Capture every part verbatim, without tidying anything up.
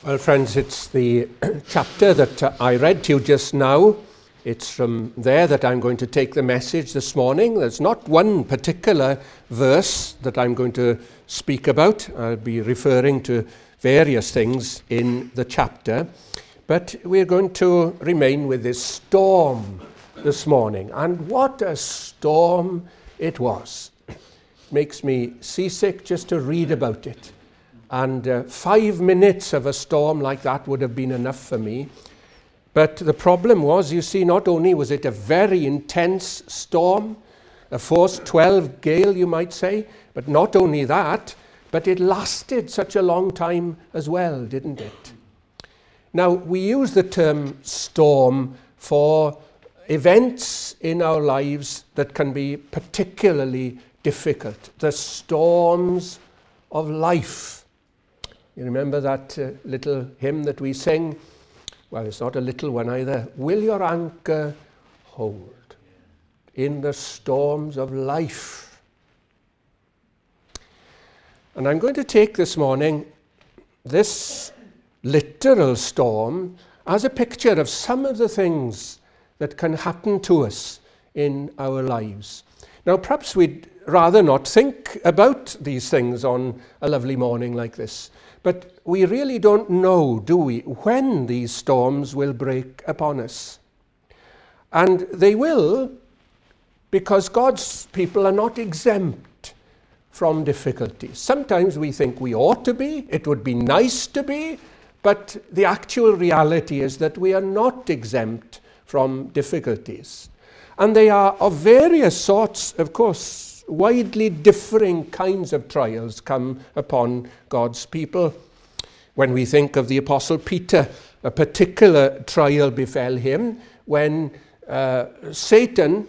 Well, friends, it's the chapter that uh, I read to you just now. It's from there that I'm going to take the message this morning. There's not one particular verse that I'm going to speak about. I'll be referring to various things in the chapter. But we're going to remain with this storm this morning. And what a storm it was. It makes me seasick just to read about it. And uh, five minutes of a storm like that would have been enough for me. But the problem was, you see, not only was it a very intense storm, a force twelve gale, you might say, but not only that, but it lasted such a long time as well, didn't it? Now, we use the term storm for events in our lives that can be particularly difficult. The storms of life. You remember that uh, little hymn that we sing? Well, it's not a little one either. Will your anchor hold in the storms of life? And I'm going to take this morning this literal storm as a picture of some of the things that can happen to us in our lives. Now, perhaps we'd rather not think about these things on a lovely morning like this. But we really don't know, do we, when these storms will break upon us. And they will, because God's people are not exempt from difficulties. Sometimes we think we ought to be, it would be nice to be, but the actual reality is that we are not exempt from difficulties. And they are of various sorts, of course. Widely differing kinds of trials come upon God's people. When we think of the Apostle Peter, a particular trial befell him when uh, Satan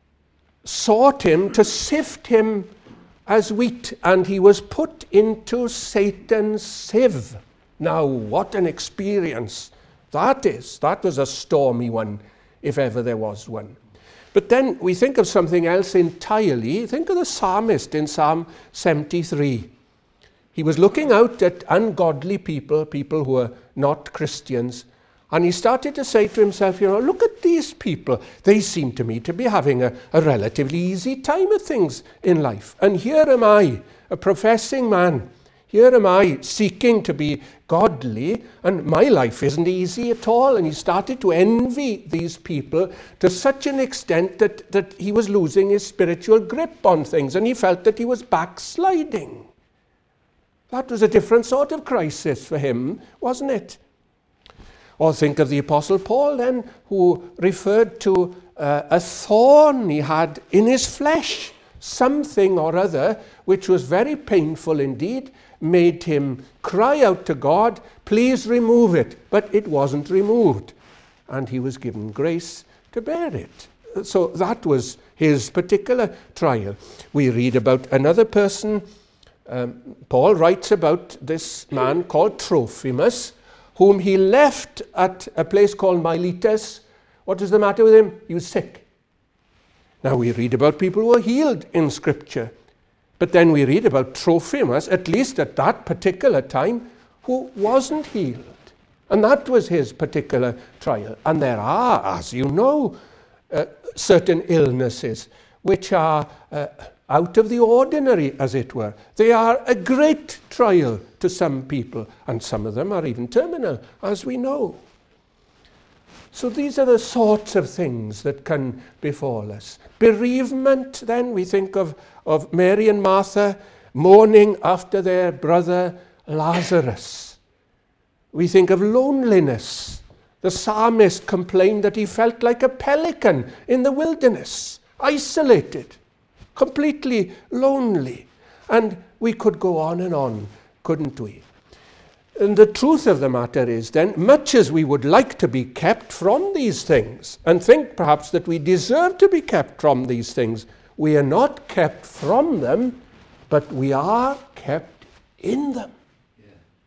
sought him to sift him as wheat, and he was put into Satan's sieve. Now, what an experience that is. That was a stormy one, if ever there was one. But then we think of something else entirely. Think of the psalmist in Psalm seventy-three. He was looking out at ungodly people, people who are not Christians, and he started to say to himself, you know, look at these people. They seem to me to be having a, a relatively easy time of things in life. And here am I, a professing man. Here am I seeking to be godly, and my life isn't easy at all. And he started to envy these people to such an extent that, that he was losing his spiritual grip on things, and he felt that he was backsliding. That was a different sort of crisis for him, wasn't it? Or think of the Apostle Paul then, who referred to uh, a thorn he had in his flesh, something or other which was very painful indeed, made him cry out to God, please remove it. But it wasn't removed, and he was given grace to bear it. So that was his particular trial. We read about another person. Um, Paul writes about this man called Trophimus, whom he left at a place called Miletus. What was the matter with him? He was sick. Now we read about people who are healed in Scripture. But then we read about Trophimus, at least at that particular time, who wasn't healed. And that was his particular trial. And there are, as you know, uh, certain illnesses which are uh, out of the ordinary, as it were. They are a great trial to some people, and some of them are even terminal, as we know. So these are the sorts of things that can befall us. Bereavement, then, we think of, of Mary and Martha mourning after their brother Lazarus. We think of loneliness. The psalmist complained that he felt like a pelican in the wilderness, isolated, completely lonely. And we could go on and on, couldn't we? And the truth of the matter is then, much as we would like to be kept from these things, and think perhaps that we deserve to be kept from these things, we are not kept from them, but we are kept in them. Yeah.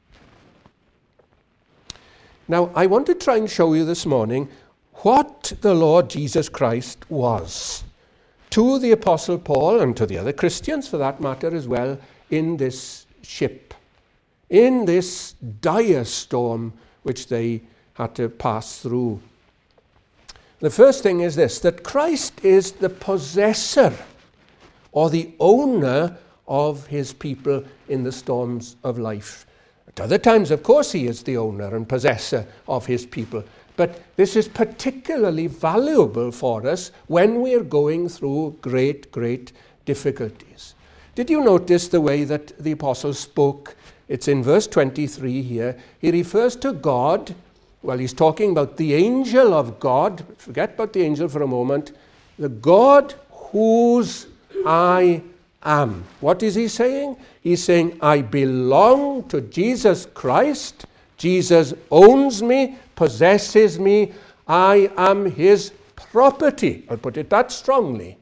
Now, I want to try and show you this morning what the Lord Jesus Christ was to the Apostle Paul, and to the other Christians for that matter as well, in this ship. in this dire storm which they had to pass through. The first thing is this, that Christ is the possessor or the owner of his people in the storms of life. At other times, of course, he is the owner and possessor of his people. But this is particularly valuable for us when we are going through great, great difficulties. Did you notice the way that the apostle spoke? It's in verse twenty-three here. He refers to God. Well, he's talking about the angel of God. Forget about the angel for a moment. The God whose I am. What is he saying? He's saying, I belong to Jesus Christ. Jesus owns me, possesses me. I am his property. I'll put it that strongly.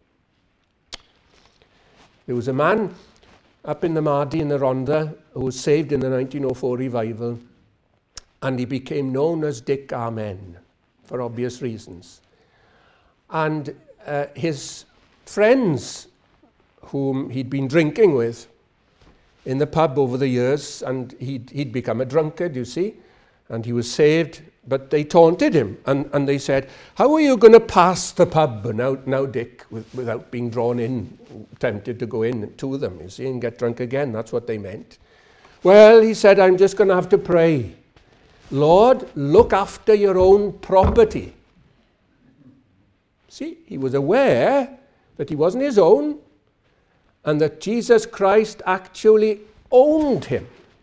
There was a man up in the Mardi in the Rhondda who was saved in the nineteen oh four revival, and he became known as Dick Amen for obvious reasons. And uh, his friends whom he'd been drinking with in the pub over the years, and he'd, he'd become a drunkard, you see, and he was saved, but they taunted him, and, and they said, how are you going to pass the pub now, now Dick, with, without being drawn in, tempted to go in to them, you see, and get drunk again? That's what they meant. Well, he said, I'm just going to have to pray. Lord, look after your own property. See, he was aware that he wasn't his own, and that Jesus Christ actually owned him.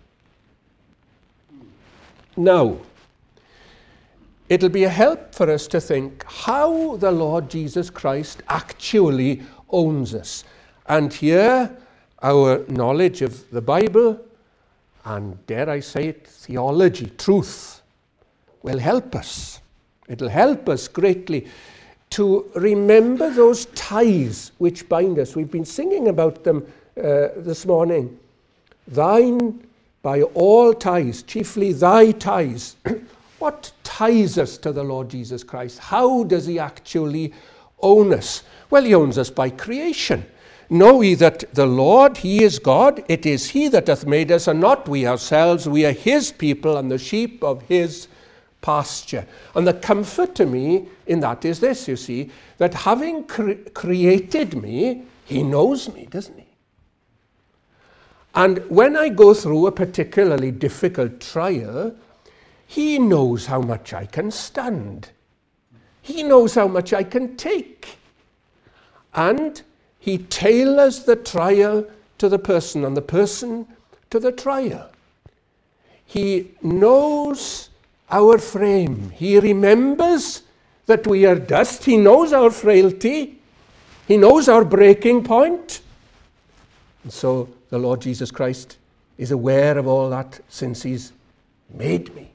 Now, it'll be a help for us to think how the Lord Jesus Christ actually owns us. And here, our knowledge of the Bible, and dare I say it, theology, truth, will help us. It'll help us greatly to remember those ties which bind us. We've been singing about them uh, this morning. Thine by all ties, chiefly thy ties. What ties us to the Lord Jesus Christ? How does he actually own us? Well, he owns us by creation. Know ye that the Lord, he is God. It is he that hath made us, and not we ourselves. We are his people, and the sheep of his pasture. And the comfort to me in that is this, you see, that having cre- created me, he knows me, doesn't he? And when I go through a particularly difficult trial, he knows how much I can stand. He knows how much I can take. And he tailors the trial to the person, and the person to the trial. He knows our frame. He remembers that we are dust. He knows our frailty. He knows our breaking point. And so the Lord Jesus Christ is aware of all that since he's made me.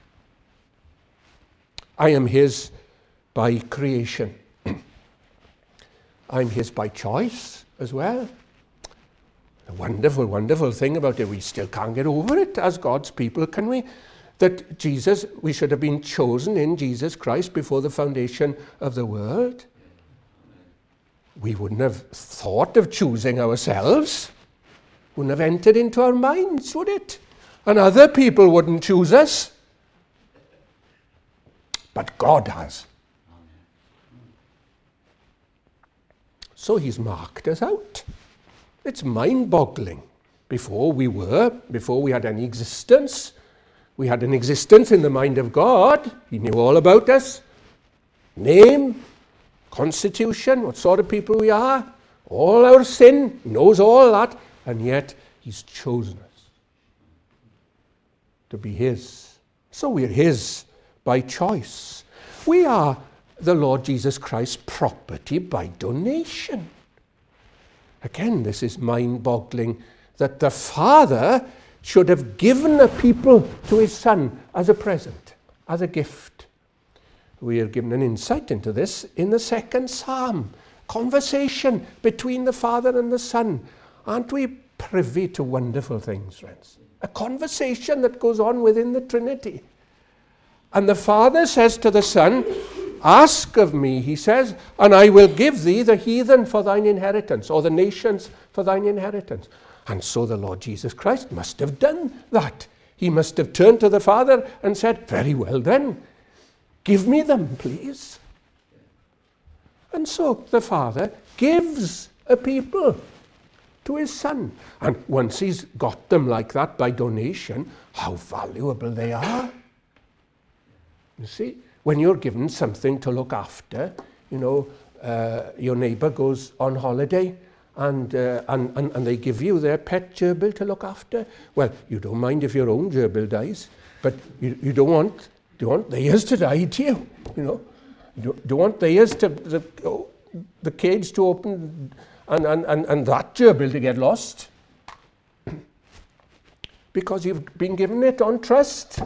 I am his by creation. I'm his by choice as well. The wonderful, wonderful thing about it, we still can't get over it as God's people, can we? That Jesus, we should have been chosen in Jesus Christ before the foundation of the world. We wouldn't have thought of choosing ourselves. Wouldn't have entered into our minds, would it? And other people wouldn't choose us. But God has. So he's marked us out. It's mind-boggling. Before we were, before we had any existence, we had an existence in the mind of God. He knew all about us. Name, constitution, what sort of people we are, all our sin, he knows all that, and yet he's chosen us to be his. So we're his by choice. We are the Lord Jesus Christ's property by donation. Again, this is mind-boggling that the Father should have given a people to his Son as a present, as a gift. We are given an insight into this in the second Psalm. Conversation between the Father and the Son. Aren't we privy to wonderful things, friends? A conversation that goes on within the Trinity. And the Father says to the Son, ask of me, he says, and I will give thee the heathen for thine inheritance, or the nations for thine inheritance. And so the Lord Jesus Christ must have done that. He must have turned to the Father and said, very well then, give me them, please. And so the Father gives a people to his Son. And once he's got them like that by donation, how valuable they are. You see, when you're given something to look after, you know, uh, your neighbour goes on holiday and, uh, and, and, and they give you their pet gerbil to look after. Well, you don't mind if your own gerbil dies, but you, you don't want, you want theirs to die to you, you know. You don't, don't want theirs to, the, oh, the cage to open and, and, and, and that gerbil to get lost. Because you've been given it on trust.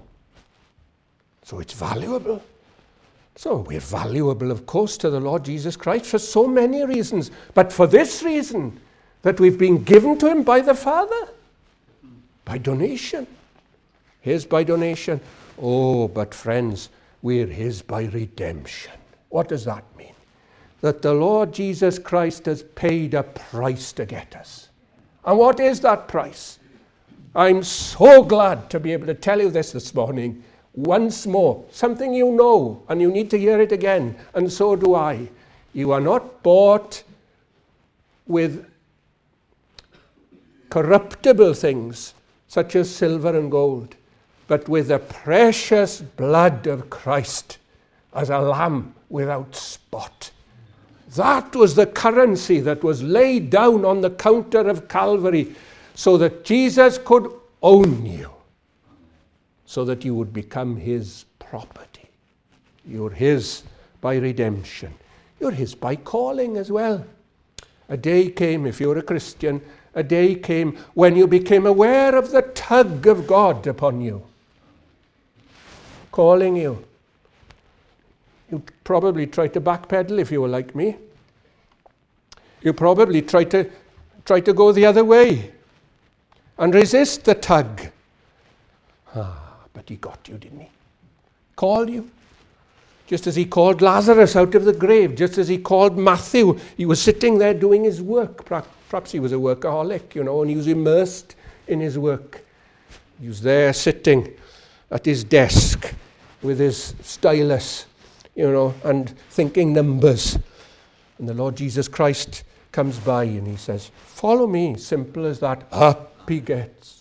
So it's valuable. So we're valuable, of course, to the Lord Jesus Christ for so many reasons. But for this reason, that we've been given to him by the Father. By donation. His by donation. Oh, but friends, we're his by redemption. What does that mean? That the Lord Jesus Christ has paid a price to get us. And what is that price? I'm so glad to be able to tell you this this morning. Once more, something you know, and you need to hear it again, and so do I. You are not bought with corruptible things, such as silver and gold, but with the precious blood of Christ, as a lamb without spot. That was the currency that was laid down on the counter of Calvary, so that Jesus could own you. So that you would become his property. You're his by redemption. You're his by calling as well. A day came, if you're a Christian, a day came when you became aware of the tug of God upon you. Calling you. You'd probably try to backpedal if you were like me. You probably try to, try to go the other way and resist the tug. Ah. But he got you, didn't he? Called you. Just as he called Lazarus out of the grave, just as he called Matthew. He was sitting there doing his work. Perhaps he was a workaholic, you know, and he was immersed in his work. He was there sitting at his desk with his stylus, you know, and thinking numbers. And the Lord Jesus Christ comes by and he says, follow me. Simple as that. Up he gets.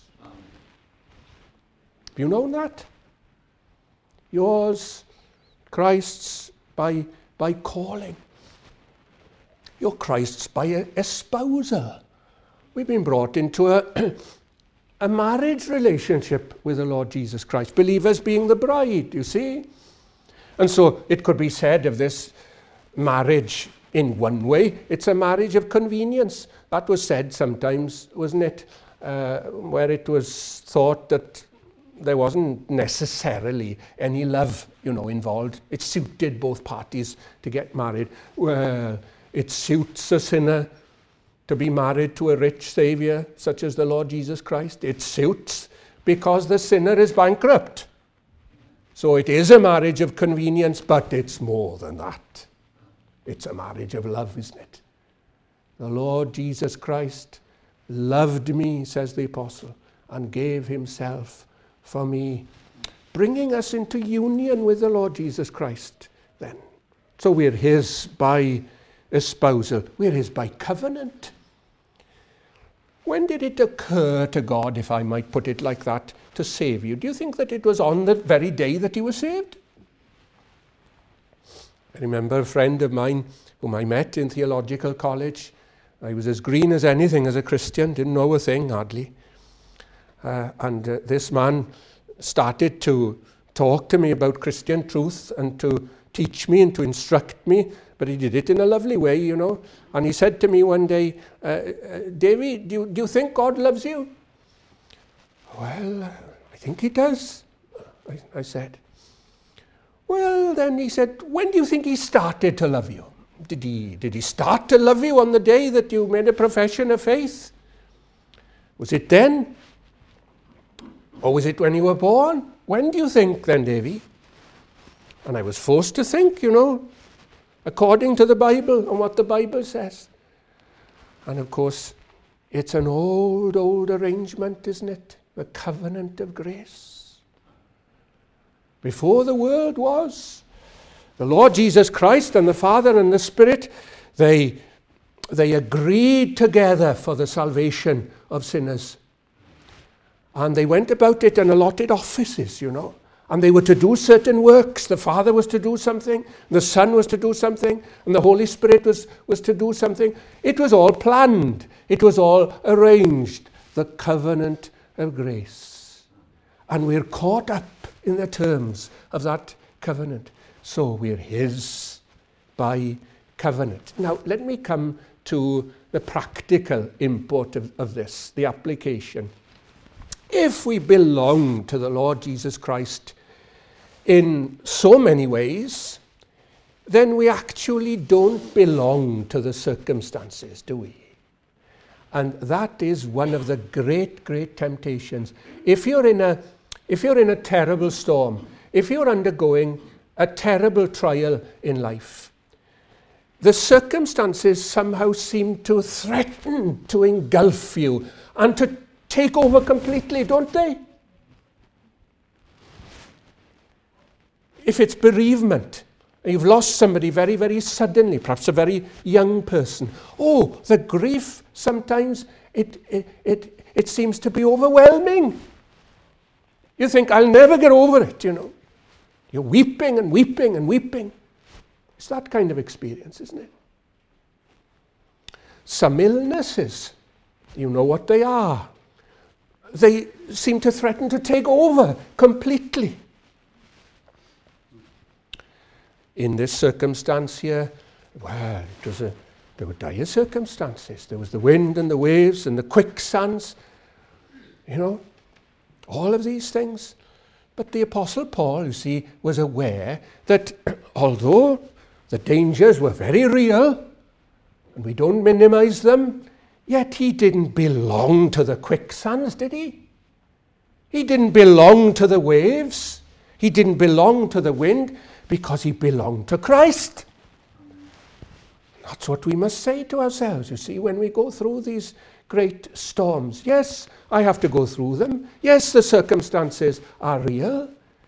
Have you known that? Yours, Christ's by, by calling. You're Christ's by a espousal. We've been brought into a, a marriage relationship with the Lord Jesus Christ. Believers being the bride, you see. And so it could be said of this marriage in one way, it's a marriage of convenience. That was said sometimes, wasn't it? Uh, where it was thought that there wasn't necessarily any love, you know, involved. It suited both parties to get married. Well, it suits a sinner to be married to a rich Savior, such as the Lord Jesus Christ. It suits because the sinner is bankrupt. So it is a marriage of convenience, but it's more than that. It's a marriage of love, isn't it? The Lord Jesus Christ loved me, says the apostle, and gave himself for me, bringing us into union with the Lord Jesus Christ then. So we're his by espousal. We're his by covenant. When did it occur to God, if I might put it like that, to save you? Do you think that it was on the very day that you were saved? I remember a friend of mine whom I met in theological college. I was as green as anything as a Christian, didn't know a thing hardly. Uh, and uh, this man started to talk to me about Christian truth and to teach me and to instruct me, but he did it in a lovely way, you know. And he said to me one day, uh, uh, Davy, do you, do you think God loves you? Well, I think he does, I, I said. Well, then he said, when do you think he started to love you? Did he, did he start to love you on the day that you made a profession of faith? Was it then? Or was it when you were born? When do you think then, Davy? And I was forced to think, you know, according to the Bible and what the Bible says. And of course, It's an old, old arrangement, isn't it? The covenant of grace. Before the world was, the Lord Jesus Christ and the Father and the Spirit, they, they agreed together for the salvation of sinners. And they went about it in allotted offices, you know. And they were to do certain works. The Father was to do something, the Son was to do something, and the Holy Spirit was, was to do something. It was all planned. It was all arranged. The covenant of grace. And we're caught up in the terms of that covenant. So we're His by covenant. Now, let me come to the practical import of, of this, the application. If we belong to the Lord Jesus Christ in so many ways, then we actually don't belong to the circumstances, do we? And that is one of the great, great temptations. If you're in a, if you're in a terrible storm, if you're undergoing a terrible trial in life, the circumstances somehow seem to threaten to engulf you and to take over completely, don't they? If it's bereavement, you've lost somebody very, very suddenly, perhaps a very young person. Oh, the grief sometimes, it, it, it, it seems to be overwhelming. You think, I'll never get over it, you know. You're weeping and weeping and weeping. It's that kind of experience, isn't it? Some illnesses, you know what they are. They seem to threaten to take over completely. In this circumstance here, well, it was a, there were dire circumstances. There was the wind and the waves and the quicksands, you know, all of these things. But the Apostle Paul, you see, was aware that although the dangers were very real, and we don't minimize them, yet he didn't belong to the quicksands, did he? He didn't belong to the waves. He didn't belong to the wind because he belonged to Christ. That's what we must say to ourselves, you see, when we go through these great storms. Yes, I have to go through them. Yes, the circumstances are real,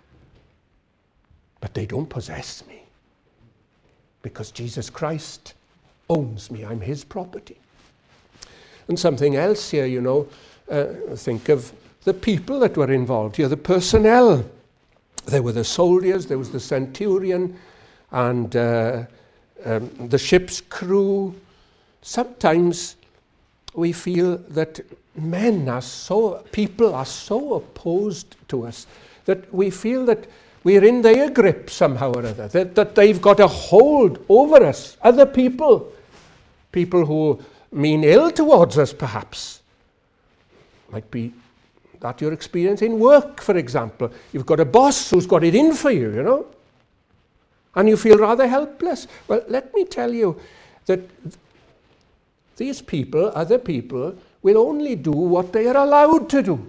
but they don't possess me because Jesus Christ owns me. I'm His property. And something else here, you know, uh, think of the people that were involved here, the personnel. There were the soldiers, there was the centurion, and uh, um, the ship's crew. Sometimes we feel that men are so, people are so opposed to us that we feel that we're in their grip somehow or other, that, that they've got a hold over us, other people, people who mean ill towards us, perhaps. Might be that your experience in work, for example. You've got a boss who's got it in for you, you know, and you feel rather helpless. Well, let me tell you that these people, other people, will only do what they are allowed to do.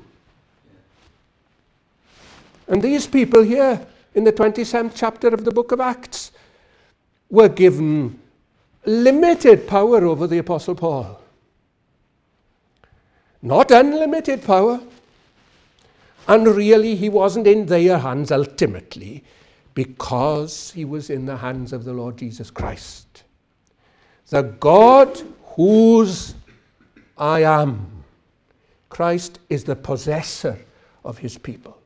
And these people here, in the twenty-seventh chapter of the book of Acts, were given limited power over the Apostle Paul. Not unlimited power. And really, he wasn't in their hands ultimately, because he was in the hands of the Lord Jesus Christ. The God whose I am. Christ is the possessor of His people.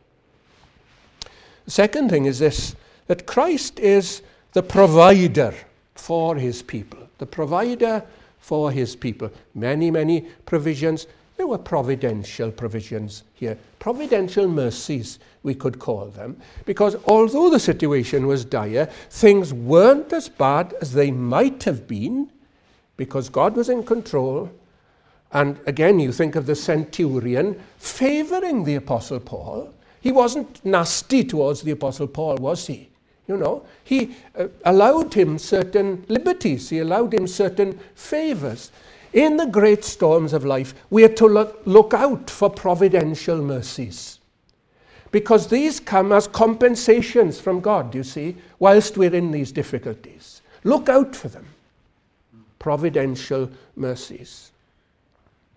The second thing is this, that Christ is the provider for His people. The provider for His people. Many, many provisions. There were providential provisions here. Providential mercies, we could call them. Because although the situation was dire, things weren't as bad as they might have been, because God was in control. And again, you think of the centurion favoring the Apostle Paul. He wasn't nasty towards the Apostle Paul, was he? You know, he uh, allowed him certain liberties. He allowed him certain favors. In the great storms of life, we are to look, look out for providential mercies. Because these come as compensations from God, you see, whilst we're in these difficulties. Look out for them. Providential mercies.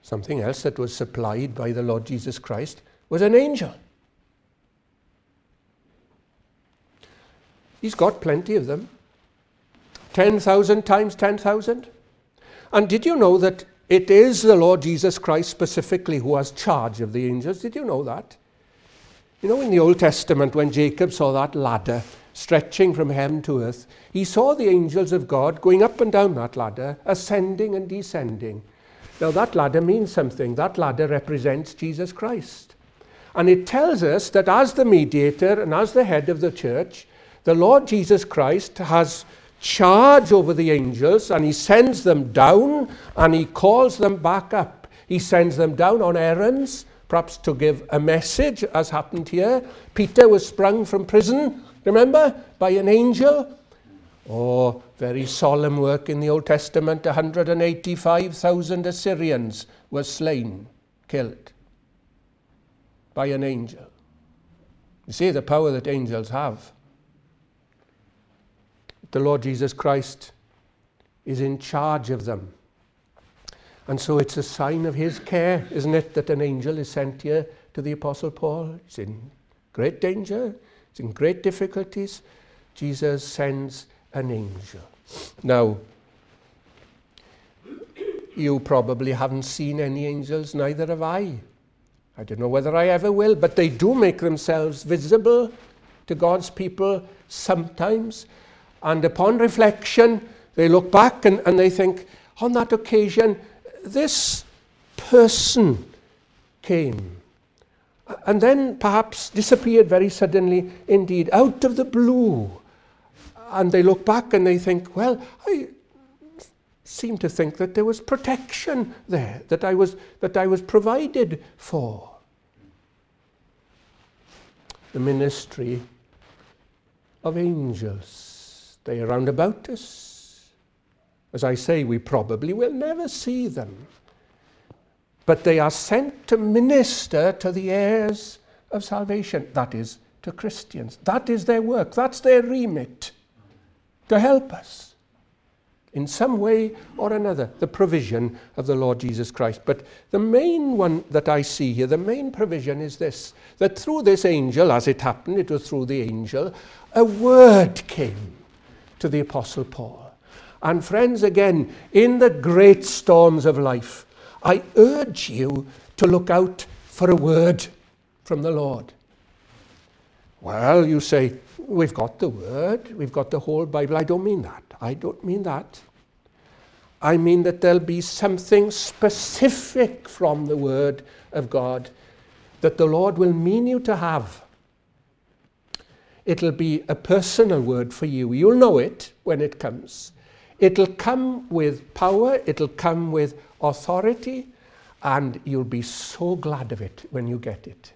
Something else that was supplied by the Lord Jesus Christ was an angel. He's got plenty of them. ten thousand times ten thousand. And did you know that it is the Lord Jesus Christ specifically who has charge of the angels? Did you know that? You know, in the Old Testament, when Jacob saw that ladder stretching from heaven to earth, he saw the angels of God going up and down that ladder, ascending and descending. Now, that ladder means something. That ladder represents Jesus Christ. And it tells us that as the mediator and as the head of the church, the Lord Jesus Christ has charge over the angels, and he sends them down and he calls them back up. He sends them down on errands, perhaps to give a message, as happened here. Peter was sprung from prison, remember, by an angel. Oh, very solemn work in the Old Testament. one hundred eighty-five thousand Assyrians were slain, killed by an angel. You see the power that angels have. The Lord Jesus Christ is in charge of them. And so it's a sign of his care, isn't it, that an angel is sent here to the Apostle Paul. He's in great danger. He's in great difficulties. Jesus sends an angel. Now, you probably haven't seen any angels, neither have I. I don't know whether I ever will, but they do make themselves visible to God's people sometimes. And upon reflection, they look back and, and they think, on that occasion, this person came. And then perhaps disappeared very suddenly, indeed, out of the blue. And they look back and they think, well, I seem to think that there was protection there, that I was, that I was provided for. The ministry of angels. They are round about us. As I say, we probably will never see them. But they are sent to minister to the heirs of salvation. That is, to Christians. That is their work. That's their remit. To help us in some way or another. The provision of the Lord Jesus Christ. But the main one that I see here, the main provision is this. That through this angel, as it happened, it was through the angel, a word came to the Apostle Paul. And friends, again, in the great storms of life, I urge you to look out for a word from the Lord. Well, you say, we've got the word, we've got the whole Bible. I don't mean that. I don't mean that. I mean that there'll be something specific from the word of God that the Lord will mean you to have. It'll be a personal word for you. You'll know it when it comes. It'll come with power, it'll come with authority, and you'll be so glad of it when you get it.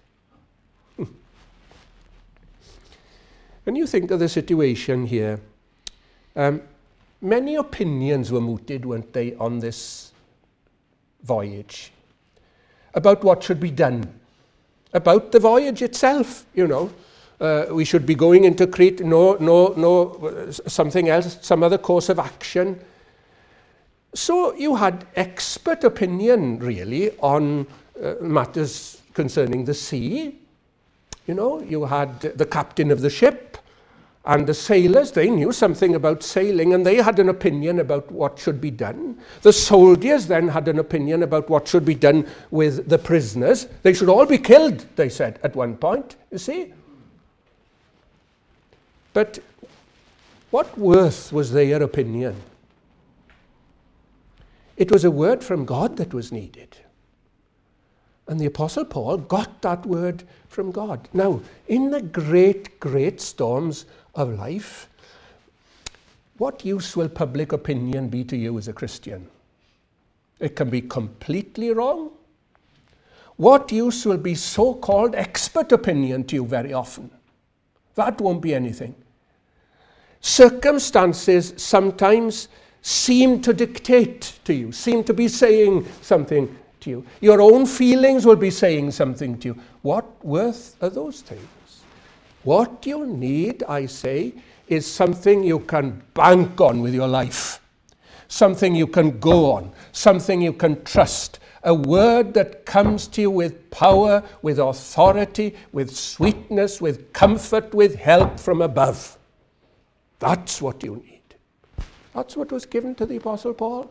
When you think of the situation here, um, many opinions were mooted, weren't they, on this voyage, about what should be done, about the voyage itself, you know. Uh, we should be going into Crete, no, no, no, something else, some other course of action. So you had expert opinion, really, on uh, matters concerning the sea. You know, you had the captain of the ship and the sailors. They knew something about sailing, and they had an opinion about what should be done. The soldiers then had an opinion about what should be done with the prisoners. They should all be killed, they said, at one point, you see. But what worth was their opinion? It was a word from God that was needed. And the Apostle Paul got that word from God. Now, in the great, great storms of life, what use will public opinion be to you as a Christian? It can be completely wrong. What use will be so-called expert opinion to you very often? That won't be anything. Circumstances sometimes seem to dictate to you, seem to be saying something to you. Your own feelings will be saying something to you. What worth are those things? What you need, I say, is something you can bank on with your life, something you can go on, something you can trust, A word that comes to you with power, with authority, with sweetness, with comfort, with help from above. That's what you need. That's what was given to the Apostle Paul.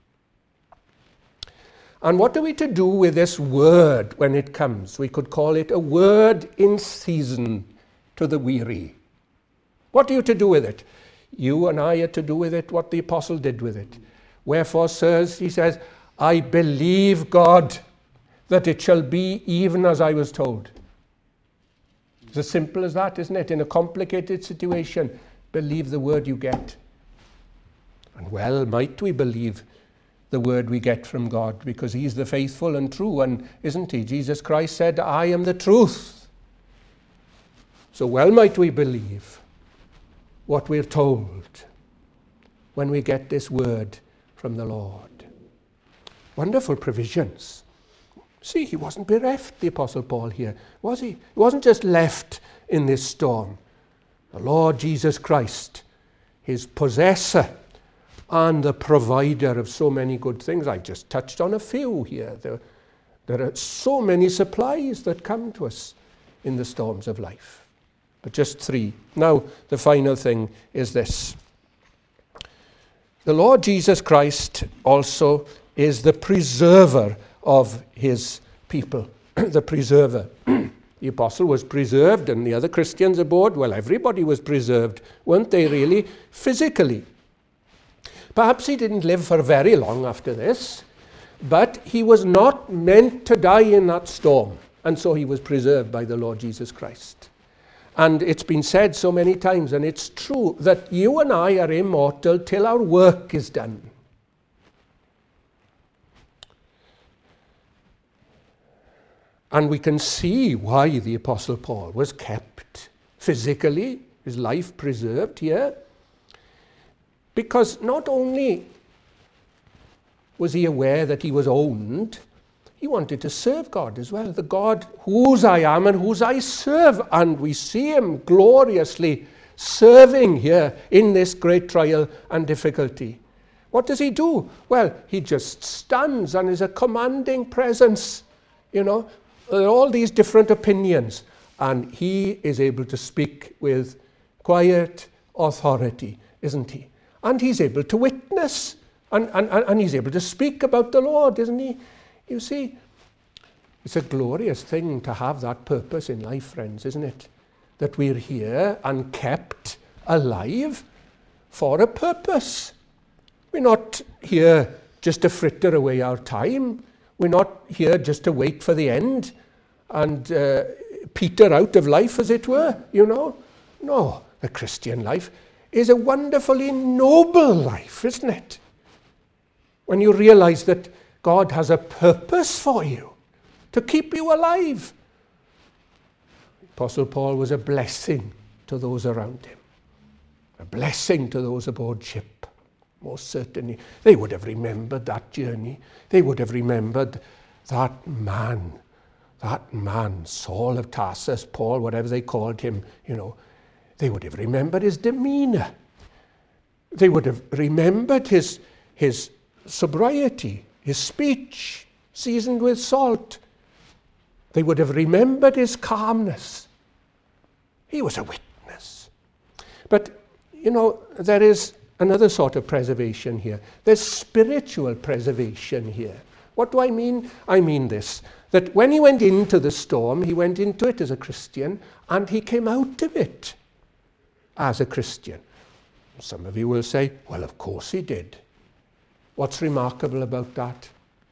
And what are we to do with this word when it comes? We could call it a word in season to the weary. What are you to do with it? You and I are to do with it what the apostle did with it. Wherefore, sirs, he says, I believe God that it shall be even as I was told. It's as simple as that, isn't it? In a complicated situation, believe the word you get. And well, might we believe the word we get from God, because he's the faithful and true one, isn't he? Jesus Christ said, I am the truth. So well might we believe what we're told when we get this word from the Lord. Wonderful provisions. See, he wasn't bereft, the Apostle Paul here, was he? He wasn't just left in this storm. The Lord Jesus Christ, his possessor and the provider of so many good things. I just touched on a few here. There, there are so many supplies that come to us in the storms of life. But just three. Now, the final thing is this. The Lord Jesus Christ also is the preserver of his people. The preserver. The apostle was preserved and the other Christians aboard, well, everybody was preserved, weren't they really? Physically. Perhaps he didn't live for very long after this, but he was not meant to die in that storm, and so he was preserved by the Lord Jesus Christ. And it's been said so many times, and it's true, that you and I are immortal till our work is done. And we can see why the Apostle Paul was kept physically, his life preserved here. Because not only was he aware that he was owned, he wanted to serve God as well. The God whose I am and whose I serve. And we see him gloriously serving here in this great trial and difficulty. What does he do? Well, he just stands and is a commanding presence. You know, there are all these different opinions. And he is able to speak with quiet authority, isn't he? And he's able to witness. And, and, and he's able to speak about the Lord, isn't he? You see, it's a glorious thing to have that purpose in life, friends, isn't it? That we're here and kept alive for a purpose. We're not here just to fritter away our time. We're not here just to wait for the end and uh, peter out of life, as it were, you know. No, the Christian life is a wonderfully noble life, isn't it? When you realize that God has a purpose for you to keep you alive. Apostle Paul was a blessing to those around him, a blessing to those aboard ship, most certainly. They would have remembered that journey. They would have remembered that man, that man, Saul of Tarsus, Paul, whatever they called him, you know. They would have remembered his demeanor. They would have remembered his, his sobriety, his speech, seasoned with salt. They would have remembered his calmness. He was a witness. But, you know, there is another sort of preservation here. There's spiritual preservation here. What do I mean? I mean this, that when he went into the storm, he went into it as a Christian, and he came out of it as a Christian. Some of you will say, well, of course he did. What's remarkable about that?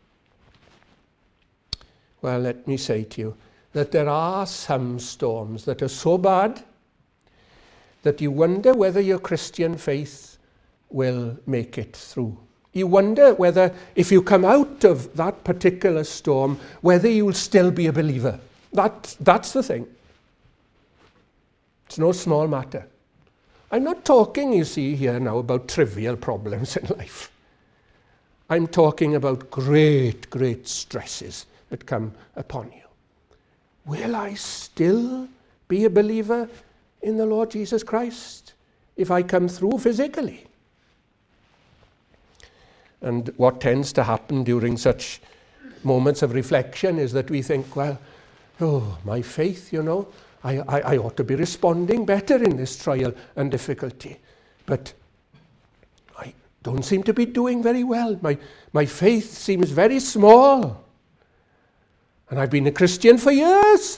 Well, let me say to you that there are some storms that are so bad that you wonder whether your Christian faith will make it through. You wonder whether, if you come out of that particular storm, whether you'll still be a believer. That, that's the thing. It's no small matter. I'm not talking, you see, here now about trivial problems in life. I'm talking about great, great stresses that come upon you. Will I still be a believer in the Lord Jesus Christ if I come through physically? And what tends to happen during such moments of reflection is that we think, well, oh, my faith, you know, I, I, I ought to be responding better in this trial and difficulty. But I don't seem to be doing very well. My, my faith seems very small. And I've been a Christian for years.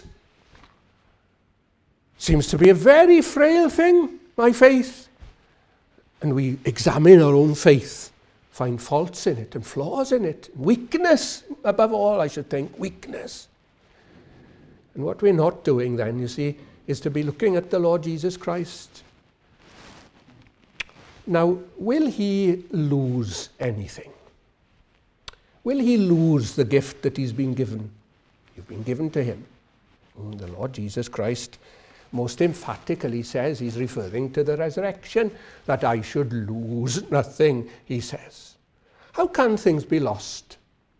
Seems to be a very frail thing, my faith. And we examine our own faith, find faults in it and flaws in it, weakness, above all, I should think, weakness. And what we're not doing then, you see, is to be looking at the Lord Jesus Christ. Now, will he lose anything? Will he lose the gift that he's been given? You've been given to him. And the Lord Jesus Christ most emphatically says, he's referring to the resurrection, that I should lose nothing, he says. How can things be lost?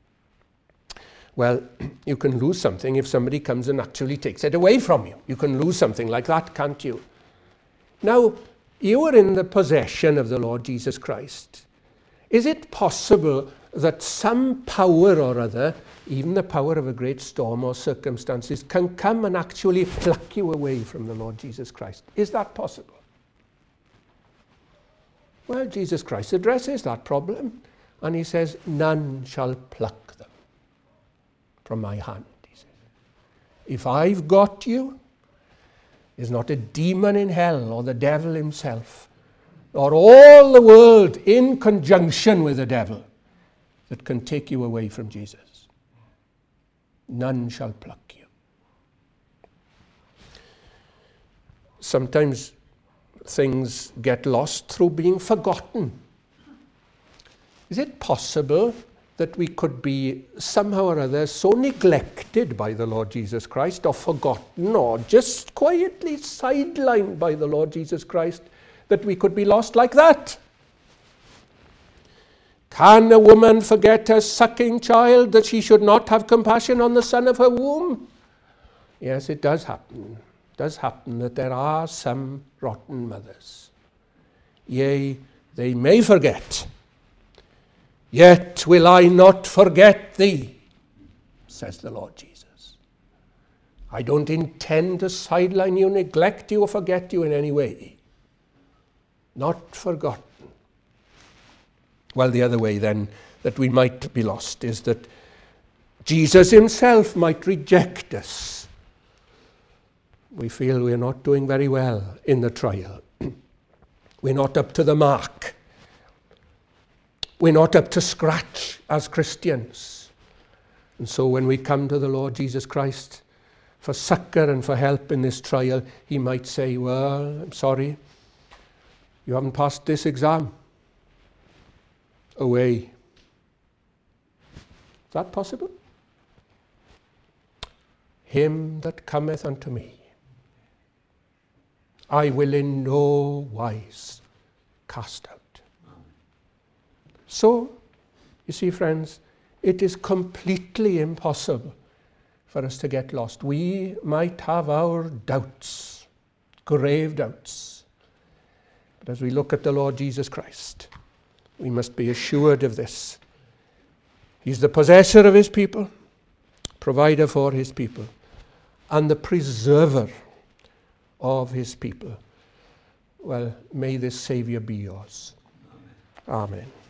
Well, you can lose something if somebody comes and actually takes it away from you. You can lose something like that, can't you? Now, you are in the possession of the Lord Jesus Christ. Is it possible that some power or other, even the power of a great storm or circumstances, can come and actually pluck you away from the Lord Jesus Christ? Is that possible? Well, Jesus Christ addresses that problem, and he says, none shall pluck them from my hand, he says. If I've got you, there's not a demon in hell or the devil himself or all the world in conjunction with the devil that can take you away from Jesus. None shall pluck you. Sometimes things get lost through being forgotten. Is it possible that we could be somehow or other so neglected by the Lord Jesus Christ, or forgotten, or just quietly sidelined by the Lord Jesus Christ, that we could be lost like that? Can a woman forget her sucking child that she should not have compassion on the son of her womb? Yes, it does happen. It does happen that there are some rotten mothers. Yea, they may forget. Yet will I not forget thee, says the Lord Jesus. I don't intend to sideline you, neglect you, or forget you in any way. Not forgotten. Well, the other way then that we might be lost is that Jesus himself might reject us. We feel we're not doing very well in the trial. We're not up to the mark. We're not up to scratch as Christians. And so when we come to the Lord Jesus Christ for succor and for help in this trial, he might say, well, I'm sorry, you haven't passed this exam. Away. Is that possible? Him that cometh unto me, I will in no wise cast out. So, you see, friends, it is completely impossible for us to get lost. We might have our doubts, grave doubts. But as we look at the Lord Jesus Christ, we must be assured of this. He's the possessor of his people, provider for his people, and the preserver of his people. Well, may this Saviour be yours. Amen. Amen.